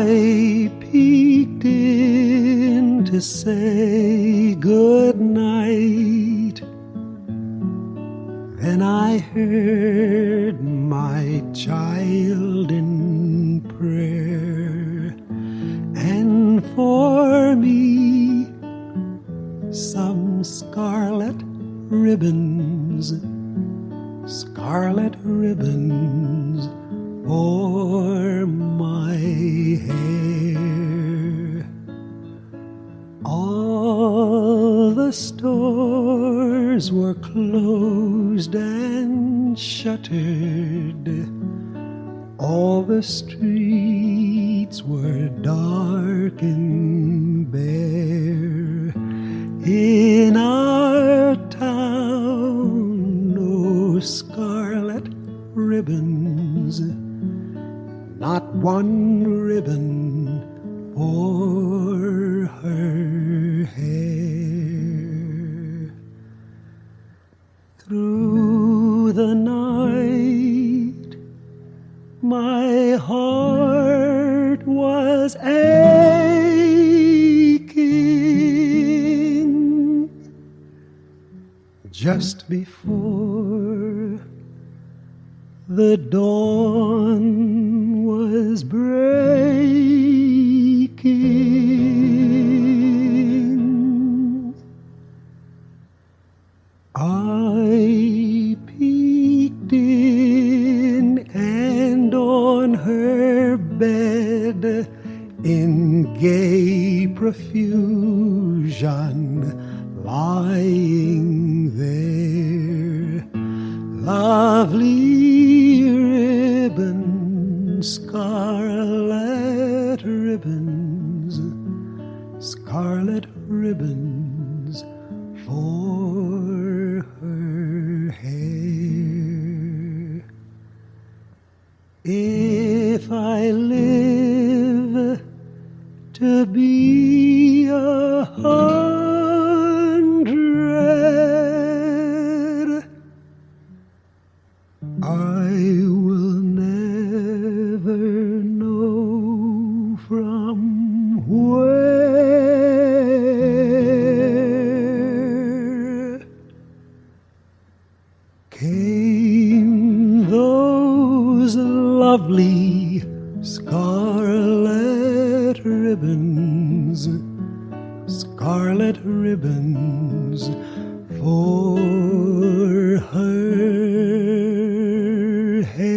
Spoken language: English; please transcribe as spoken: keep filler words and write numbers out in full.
I peeked in to say good night. Then I heard my child in prayer, and for me some scarlet ribbons, scarlet ribbons for my hair. All the stores were closed and shuttered, all the streets were dark and bare. In our town, no scarlet ribbons, not one ribbon for her hair. Through the night, my heart was aching. Just before the dawn was breaking, I peeked in, and on her bed in gay profusion lying there, lovely ribbons, scarlet ribbons, scarlet ribbons for her hair. If I live to be a hundred, I will never know from where came those lovely scarlet ribbons, scarlet ribbons for her hair.